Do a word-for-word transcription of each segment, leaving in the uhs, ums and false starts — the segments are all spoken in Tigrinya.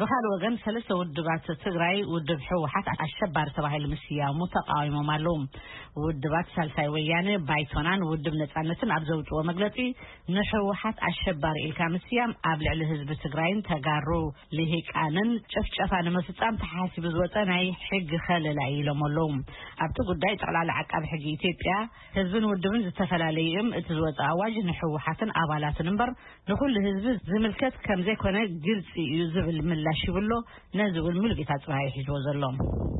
بخال وجن ثلاثة ودبات تجري ودب حوحات الشبار تبع المسيا متقاومة معلوم ودبات ثالثة ويانة بايتونان ودب نتعنتن أبزوج ومجلتي نحوحات الشبار الكامسيا قبل على حزب تجرين تجارو لهيك أنن شف شف أنا مسطام تحاسب زوجتنا حق خلل عيلة ملوم أبتقول دايت على العقاب حق إثيوبيا حزب ودبن زتفل عليهم تزوج أواج نحوحات أبالات نمبر نقول لحزب زملكت كم زي كنا جلس يوزف الملاش يقوله نازل الملك تاعي حجوز اللهم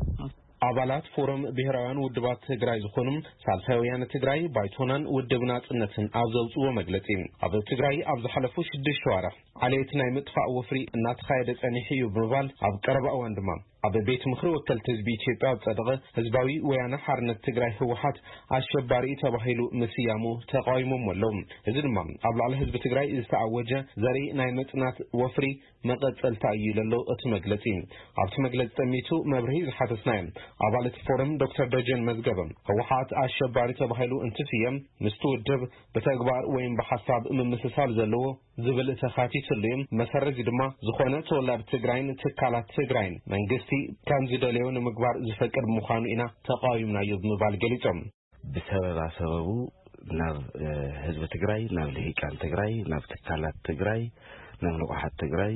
አባላት ፎረም ብሔራውያን ውድባት ትግራይ ዝኾኑም ሳልሳውያን ትግራይ ባይቶናን ውድብና ጽነትን አብዘውጽዎ መግለጺ አብ ትግራይ አብ ዝሐለፉ ሽድሽተ ወራት ዓለይት ናይ ምጥፋእ ወፍሪ እናተኻየደ ጸኒሕዩ ብባል አብ ቀረባ ወንድማ አብ ቤት ምክር ወከልት ህዝብ ኢትዮጵያ ጸደቀ ህዝባዊ ወያነ ሓርነት ትግራይ ህወሓት አሸባሪ ተባሂሉ መስያሙ ተቃይሞም ወሎም እዚ ድማ አብ ላዕለ ህዝብ ትግራይ ዝተአወጀ ዘሪ ናይ መጽናት ወፍሪ መቀጸልታ ይለሎ እቲ መግለጺ አብቲ መግለጽ ጠሚቱ መብርሂ ዝሓተስናይ አባላት ፎረም ዶክተር ደጀን መዝገበም ህወሓት አሸባሪ ተባሂሉ እንትስየም ምስተወደብ በተግባር ወይም በሐሳብ መመሰሳል ዘለዎ ዝብል ተኻቲትልም መሰረዝ ድማ ዝኾነ ተወላድ ትግራይን ትካላት ትግራይን መንግስቲ ከም ዝደለዮ ንምግባር ዝፈቅድ ምዃኑ ኢና ተቃዊምናዮ ብምባል ገሊጾም بسبب سببه ናብ ህዝብ ትግራይ ናብ ልሂቃን ትግራይ ናብ ትካላት ትግራይ ናብ ልቋሓት ትግራይ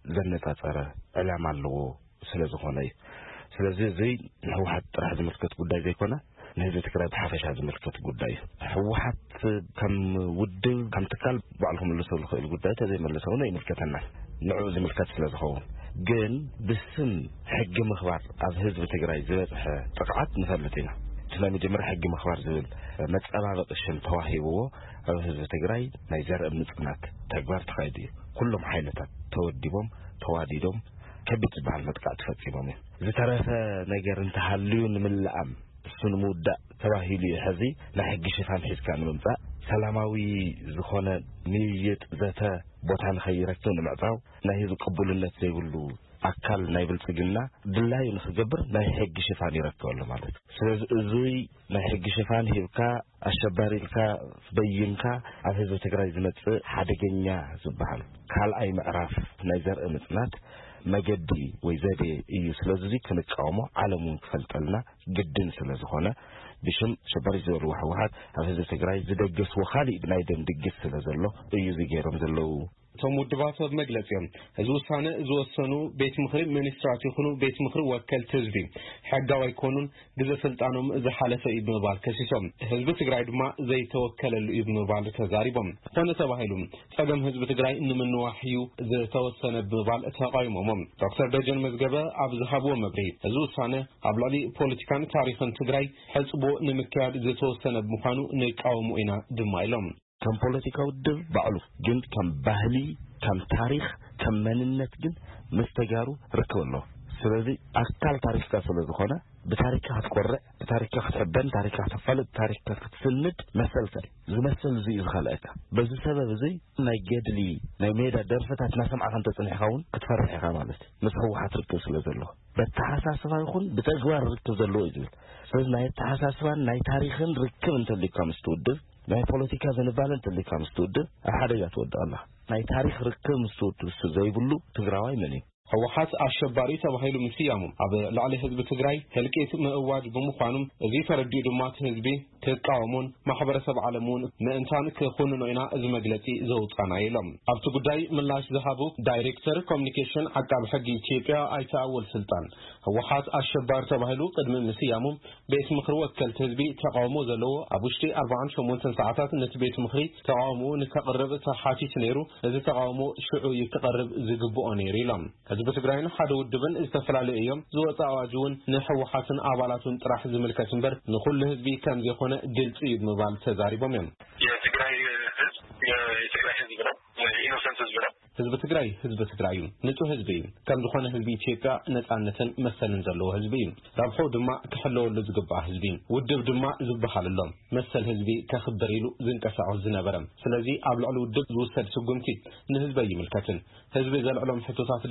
ዘነጻጸረ ዕላማ ኣለዎ ስለዝኾነ ስለዚህ እዚ ህወሓት ጥራሕ ዝምልከት ጉዳይ ዘይኮነ ንህዝብ ትግራይ ብሓፈሻ ዝምልከት ጉዳይ ህወሓት ከም ውድብ ከም ትካል ባዕልኩም ልሰው ልኽእል ጉዳይ ተዘይመለሰው ነው ይምልከተና ንዑ ዝምልከት ስለዝኸውን ግን ብስም ሕጊ ምኽባር ኣብ ህዝብ ትግራይ ዝበፅሐ ጥቅዓት ንፈልጥ ኢና ስለዚህ ጀመር ሕጊ ምኽባር ዝብል መጸባበቅ ሽም ተዋሂብዎ ኣብ ህዝብ ትግራይ ናይ ዘርእ ምጽናት ተግባር ተኻይዲ ኩሎም ሓይለታት ተወዲቦም ተዋዲዶም ከቢድ ዝበሃል መጥቃዕቲ ፈጺሞም ዝተረፈ ነገር እንተሃልዩ ንምልኣም እሱን ሙዳእ ተባሂሉ ሕዚ ናይ ሕጊ ሽፋን ሒዝካ ንምምጻእ ሰላማዊ ዝኾነ ንይጥ ዘተ ቦታ ንኸይረክብ ንምዕጻው ናይ ህዝብ ቅቡልነት ዘይብሉ አካል ናይ ብልጽግና ድላይ ንኽገብር ናይ ሕጊ ሽፋን ይረክበሉ ማለት ስለዚህ እዙይ ናይ ሕጊ ሽፋን ሂብካ አሸባሪልካ በይንካ ኣብ ህዝብ ትግራይ ዝመጽእ ሓደገኛ ዝበሃል ካልኣይ ምዕራፍ ናይ ዘርእ ምጽናት መገዲ ወይ ዘዴ እዩ ስለዚህ ክንቃወሞ ዓለሙን ክፈልጠልና ግድን ስለዝኾነ ብሽም ሸባሪ ዘሩ ህወሓት ኣብ ህዝብ ትግራይ ዝደገስዎ ኻሊእ ናይ ደም ድግስ ስለዘሎ እዩ ዝገይሮም ዘለው ተሙድባት መግለጽም እዚ ውሳነ ዝወሰኑ ቤት ምክር ሚኒስትራት ይኹኑ ቤት ምክር ወከልት ህዝቢ ሕጋዊ ኮኑን ግዘ ስልጣኖም ዝሓለፈ ይብባል ከሲሶም ህዝብ ትግራይ ድማ ዘይተወከለሉ ይብባል ተዛሪቦም ኮነ ተባሂሉም ጸገም ህዝብ ትግራይ ንምንዋሕዩ ዝተወሰነ ብባል ተቃይሞም ዶክተር ደጀን መዝገበ ኣብ ዝሃብዎ መብርሂ እዚ ውሳነ ኣብ ላዕሊ ፖለቲካን ታሪኽን ትግራይ ሕጽቦ ንምክያድ ዝተወሰነ ብምዃኑ ንቃወሙ ኢና ድማ ኢሎም كم بوليتيكا ودب بعلو جن كم بهلي كم تاريخ كم مننت جن مستجارو ركولو سبزي أكتر تاريخ كسل الزخانة بتاريخ هتقرأ بتاريخ هتحبن تاريخ هتفلت تاريخ هتسند مثل تاريخ زي مثل زي خلقتها بس السبب زي نيجد لي نيميدا درفت هتناسم عشان تصنع خون تفرح خاملت مش هو هتركز لزلوا بتحساس فايخون بتجوار ركز لزلوا إذن سبز ناي تحساس فان ناي تاريخن ركب أنت اللي كم استودد ناي بوليتيكا زنبالنت اللي كم استودد أحد يتود الله ناي تاريخ ركب استودد زي بلو تجراوي مني ህወሓት አሸባሪ ተባሂሉ ምስያሙ ኣብ ላዕሊ ህዝብ ትግራይ ህልቂት ምእዋጅ ብምዃኑም እዚ ተረዲኡ ድማ ህዝቢ ተቃውሞን ማሕበረሰብ ዓለሙን ምእንታን ክኾኑ ኢና እዚ መግለጺ ዘውጣና ኢሎም ኣብቲ ጉዳይ ምላሽ ዝሃቡ ዳይሬክተር ኮሙኒኬሽን ዓቃብ ሕጊ ኢትዮጵያ ኣይተ ኣወል ስልጣን ህወሓት አሸባሪ ተባሂሉ ቅድሚ ምስያሙ ቤት ምክር ወከልት ህዝቢ ተቃውሞ ዘለዎ ኣብ ውሽጢ ኣርባዓን ሸሞንተን ሰዓታት ነቲ ቤት ምክሪ ተቃውሞ ንከቅርብ ተሓቲት ነይሩ እዚ ተቃውሞ ሽዑ ይከቅርብ ዝግብኦ ነይሩ ኢሎም ህዝብ ትግራይን ሓደ ውድብን ዝተፈላልዩ እዮም ዝወጣ አዋጅውን ንህወሓትን አባላቱን ጥራሕ ዝምልከት እንበር ንኹሉ ህዝቢ ከም ዝኾነ ግልጽ እዩ ምባል ተዛሪቦም እዮም የትግራይ ህዝብ የትግራይ ህዝብ ነው ኢኖሰንት ህዝብ ነው ህዝብ ትግራይ ህዝብ ትግራይ ንጹህ ህዝብ እዩ ከም ዝኾነ ህዝቢ ኢትዮጵያ ነጻነትን መሰልን ዘለዎ ህዝቢ እዩ ራብሑ ድማ ክሕለወሉ ዝግባእ ህዝቢ ውድብ ድማ ዝበሃለሎም መሰል ህዝቢ ከኽብር ኢሉ ዝንቀሳቐስ ዝነበረ ስለዚህ ኣብ ልዕሊ ውድብ ዝውሰድ ስጉምቲ ንህዝቢ ይምልከትን ህዝቢ ዘልዕሎም ሕቶታት ድማ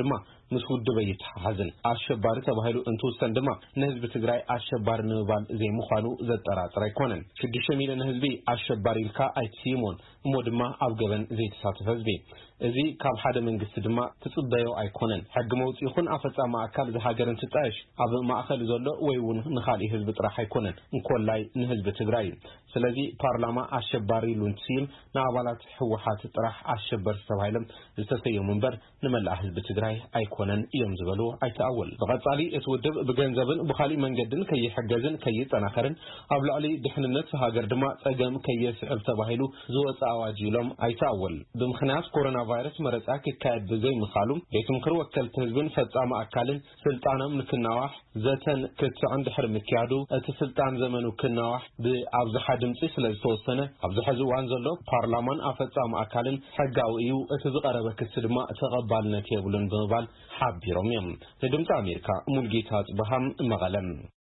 ምስ ውድብ ይተሓሓዝን አሸባሪ ተባሂሉ እንትውሰን ድማ ንህዝቢ ትግራይ አሸባሪ ንባል ዘይምዃኑ ዘጠራጥር አይኮነን ሽዱሽተ ሚሊዮን ህዝቢ አሸባሪ ኢልካ አይትሲሞን እሞ ድማ ኣብ ገበን ዘይተሳተፈ ህዝቢ እዚ ካብ ሓደ መንግስቲ ድማ ትጽበዮ አይኮነን ሕግ መውጽ ይኹን አፈጻማ አካል ዝሃገርን ትጣሽ ኣብ ማእከል ዘሎ ወይ እውን ንኻልእ ህዝቢ ጥራሕ አይኮነን እንኮላይ ንህዝቢ ትግራይ ስለዚ ፓርላማ አሸባሪ ሉንሲም ንአባላት ህወሓት ጥራሕ አሸባሪ ተባሂሎም ዝተሰየሙ መንበር ንመላእ ህዝቢ ትግራይ አይኮነን እዮም ዝበሉ አይተአወል በቀጻሊ እትውድብ በገንዘብን በኻልእ መንገድን ከይሕገዝን ከይጠናኸርን ኣብ ላዕሊ ድሕንነት ሃገር ድማ ጸገም ከየስዕብ ተባሂሉ ዝወጻ አዋጅ ኢሎም አይተአወል ብምኽንያት ኮሮና ቫይረስ መረጻ ክካየድ ብዘይ ምኻሉ ቤት ምክር ወከልቲ ህዝብን ፈጻማ አካልን ስልጣኖም ንክናዋሕ ዘተን ክትዕን ድሕሪ ምክያዱ እቲ ስልጣን ዘመኑ ክናዋሕ ብኣብዝሓ ድምጺ ስለዝተወሰነ ኣብዚ ሕዚ እዋን ዘሎ ፓርላማን አፈጻማ አካልን ሕጋዊ እዩ እቲ ዝቐረበ ክስ ድማ ተቐባልነት የብሉን ብምባል ሓቢሮም እዮም። ድምፂ አሜሪካ ሙልጌታ ጽባሃም መቐለም